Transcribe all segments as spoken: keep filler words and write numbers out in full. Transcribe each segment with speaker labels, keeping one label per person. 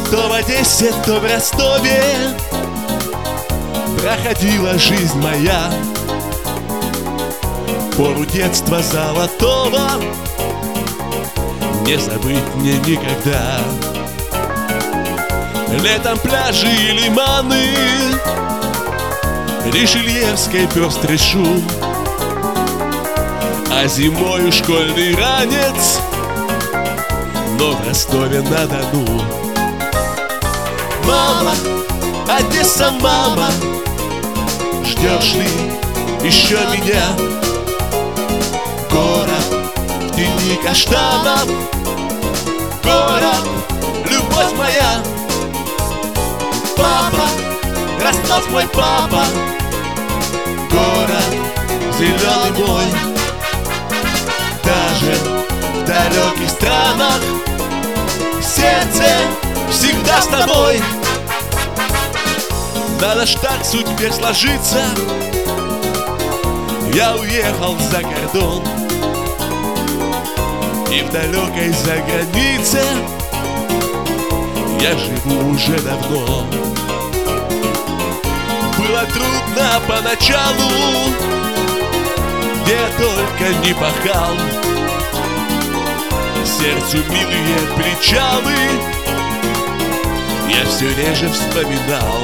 Speaker 1: То в Одессе, то в Ростове проходила жизнь моя, пору детства золотого не забыть мне никогда. Летом пляжи и лиманы, Ришельевской пестрый шум, а зимою школьный ранец, но в Ростове-на-Дону. Мама, Одесса, мама, ждешь ли еще меня? Город в тени каштанов, город, любовь моя. Папа, Ростов мой папа, город зеленый мой. Даже в далеких странах сердце всегда с тобой. Надо ж так судьбе сложиться, я уехал за кордон, и в далекой загранице я живу уже давно. Было трудно поначалу, где я только не пахал, сердцу милые причалы я все реже вспоминал.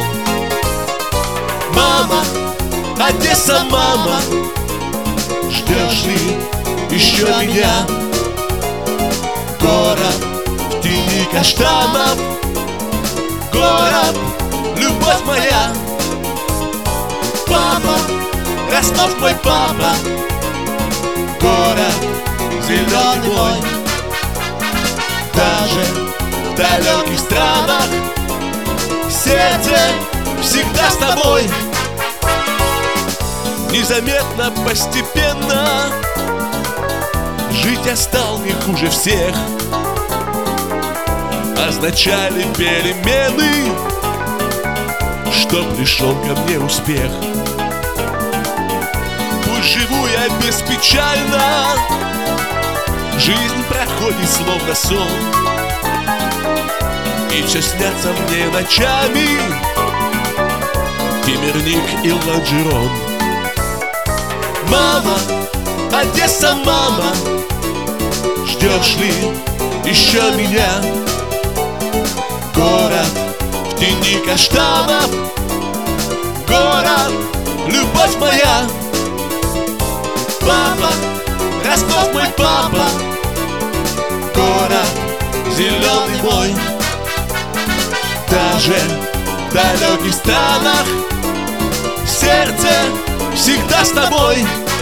Speaker 1: Мама, Одесса, мама, ждешь ли еще меня? Город в тени каштанов, город, любовь моя. Папа, Ростов мой папа, город зеленый мой. Даже в далеких странах сердце всегда с тобой. Незаметно, постепенно жить я стал не хуже всех. Означали перемены, что пришел ко мне успех. Пусть живу я беспечально, жизнь проходит словно сон, и все снятся мне ночами Кемерник и Лонжерон. Мама, Одесса, мама, ждешь ли еще меня? Город в тени каштанов, город, любовь моя. Папа, Ростов мой папа, город зеленый мой. Даже в далеких странах сердце всегда с тобой.